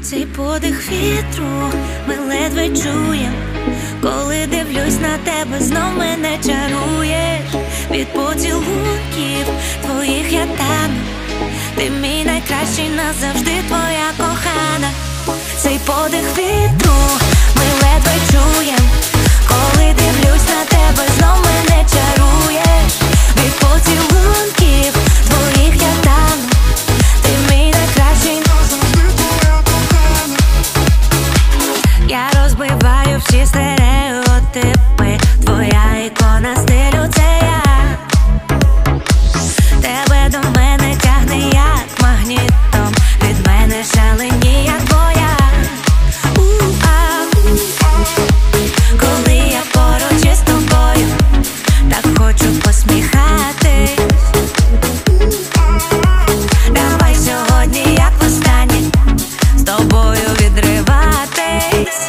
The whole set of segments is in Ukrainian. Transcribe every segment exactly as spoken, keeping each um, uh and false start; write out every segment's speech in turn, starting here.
Цей подих вітру ми ледве чуєм. Коли дивлюсь на тебе, знов мене чаруєш. Від поцілунків твоїх я тану. Ти мій найкращий, назавжди твоя кохана. Цей подих вітру ми ледве чуєм. Коли дивлюсь на тебе, знов мене чаруєш. Від поцілунків твоїх я тану. Ти мій найкращий, назавжди твоя кохана. Я розбиваю всі стереотипи. Твоя ікона стилю — це я. Тебе до мене тягне як магнітом. Від мене шалені, як боя. Коли я поруч із тобою, так хочу посміхатись. Давай сьогодні, як востаннє, з тобою відриватись.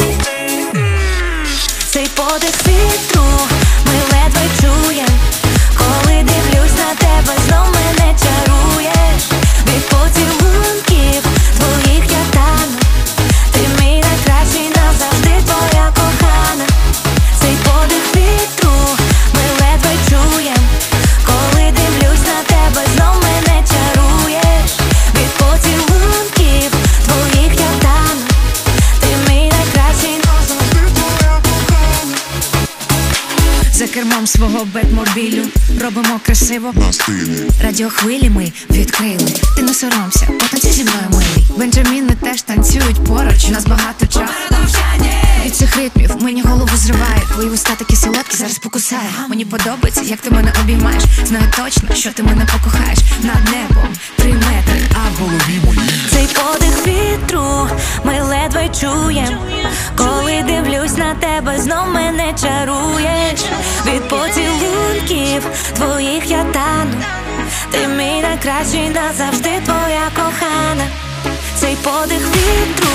Цей подих вітру ми ледве чуєм. Коли дивлюсь на тебе, знов мене чаруєш. Від поцілунків твоїх я тану. Ти мій найкращий, назавжди твоя кохана. Цей подих вітру ми ледве чуєм. Коли дивлюсь на тебе, знов мене чаруєш. Від поцілунків твоїх я тану. Ти мій найкращий, назавжди твоя кохана. За кермом свого бетмобілю робимо красиво на стилі. Радіохвилі ми відкрили. Ти не соромся, потанцюй зі мною, милий. Бенджаміни теж танцюють поруч, нас багато часу. Від цих ритмів мені голову зриває. Твої вуста такі солодкі, зараз покусаю. Мені подобається, як ти мене обіймаєш. Знаю точно, що ти мене покохаєш. Над небом три метри, а в голові моїй. Цей подих вітру ми ледве чуєм. Коли дивлюсь на тебе, знов мене чаруєш. Від поцілунків твоїх я тану. Ти мій найкращий, назавжди твоя кохана. Цей подих вітру.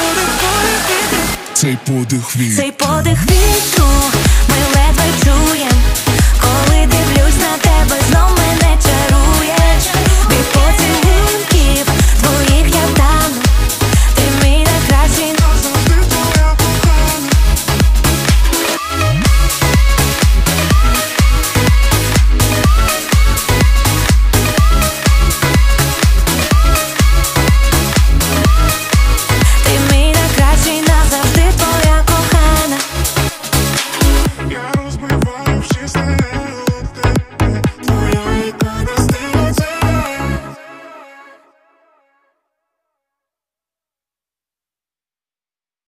Цей подих вітру. Цей подих вітру ми ледве чуєм.